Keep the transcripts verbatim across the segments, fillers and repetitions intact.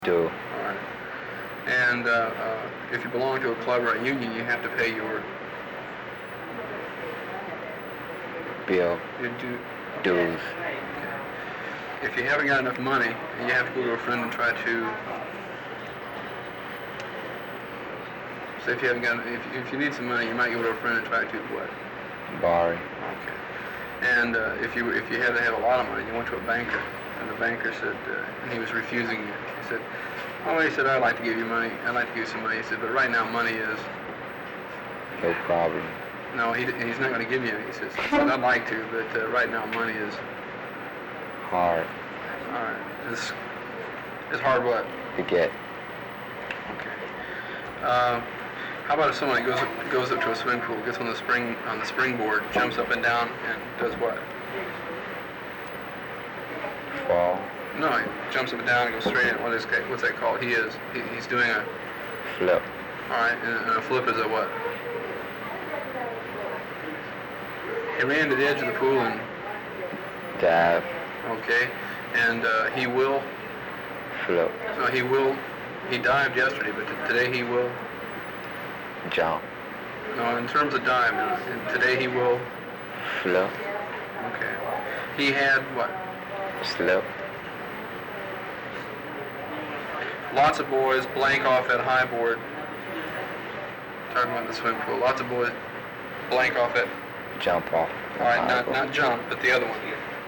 Do. All right. And uh, uh, if you belong to a club or a union, you have to pay your Bill. your due. Dues. Okay. If you haven't got enough money, you have to go to a friend and try to. So if you haven't got, if, if you need some money, you might go to a friend and try to what? Borrow. Okay. And uh, if you if you had to have a lot of money, you went to a banker, and the banker said, uh, and he was refusing you. He said, "Oh," he said, "I'd like to give you money. I'd like to give you some money." He said, "But right now, money is." No problem. No, he he's not going to give you any. He says, "I'd like to, but uh, right now, money is." Hard. All right. It's it's hard what? To get. Okay. Uh, how about if someone goes goes up to a swimming pool, gets on the spring on the springboard, jumps up and down, and does what? Fall. No, he jumps up and down and goes straight in. What is what's that called? He is he, he's doing a Flip. all right, and, and a flip is a what? He ran to the edge of the pool and Dive. okay, and uh, he will. Flip. No, he will. He dived yesterday, but t- today he will. Jump. No, in terms of dive, uh, and today he will. Flip. Okay. He had what? Slip. Lots of boys blank off at high board. Talking about the swimming pool. Lots of boys blank off at. Jump off. All right, not not jump, but the other one.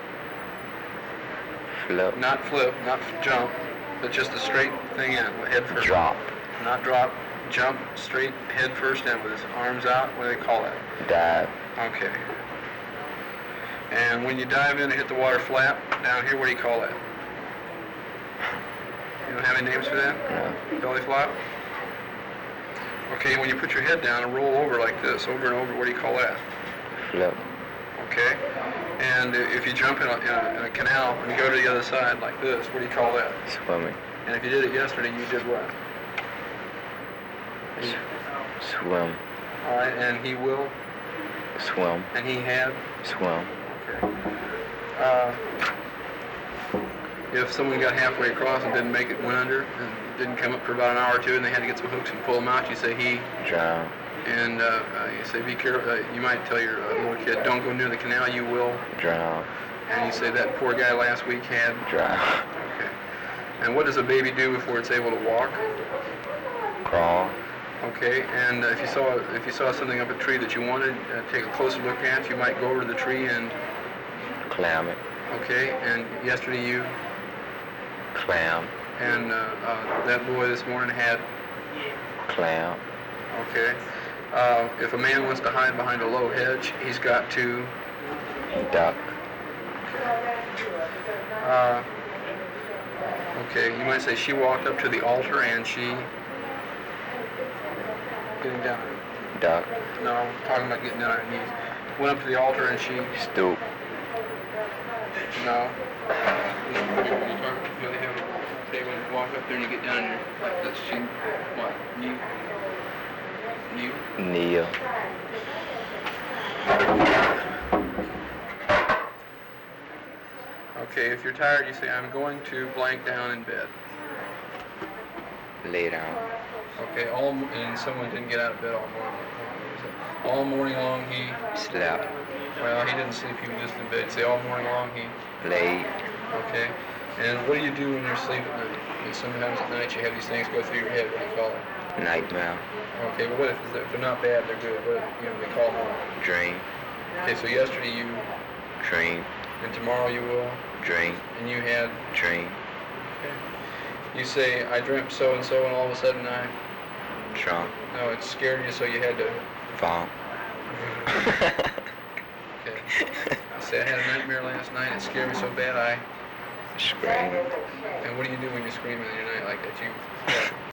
Flip. Not flip, not f- jump, but just a straight thing in, head first. Drop. Not drop, jump straight head first in with his arms out. What do they call that? Dive. Okay. And when you dive in and hit the water flat down here, what do you call that? You don't have any names for that? No. Belly flop? Okay, when you put your head down and roll over like this, over and over, what do you call that? Flip. Okay. And if you jump in a, in a, in a canal and you go to the other side like this, what do you call that? Swimming. And if you did it yesterday, you did what? Swim. All right, and he will, Swim. and he had. Swim. Okay. Uh, if someone got halfway across and didn't make it, went under, and didn't come up for about an hour or two, and they had to get some hooks and pull them out, you say he. Drown. And uh, uh, you say, be careful. Uh, you might tell your uh, little kid, don't go near the canal. You will. Drown. And you say that poor guy last week had. Drown. Okay. And what does a baby do before it's able to walk? Crawl. Okay. And uh, if you saw if you saw something up a tree that you wanted, uh, take a closer look at. You might go over to the tree and. Climb it. Okay. And yesterday you. Clam. And uh, uh, that boy this morning had. Clam. Okay. Uh, if a man wants to hide behind a low hedge, he's got to. Duck. Uh, okay, you might say she walked up to the altar and she. Getting down. No, Duck. talking about getting down on her knees. Went up to the altar and she. Stoop. No. When you talk, you know, they have, say when you walk up there and you get down and you're like this, she. What? Knee. Knee. Kneel. Okay, if you're tired, you say, I'm going to blank down in bed. Lay down. Okay, all and someone didn't get out of bed all morning. All morning long he. Slept. Well, he didn't sleep. He was just in bed. Say all morning long he. Laid. Okay. And what do you do when you're asleep at night? And sometimes at night you have these things go through your head. What do you call it? Nightmare. Okay, but what if, if they're not bad? They're good. What you know they call them? Dream. Okay, so yesterday you. Dream. And tomorrow you will. Dream. And you had. Dream. Okay. You say I dreamt so and so, and all of a sudden I. Drunk. No, it scared you, so you had to. Vomp. Okay. Say I had a nightmare last night. It scared me so bad I. Scream. And what do you do when you're screaming in your night like that? You.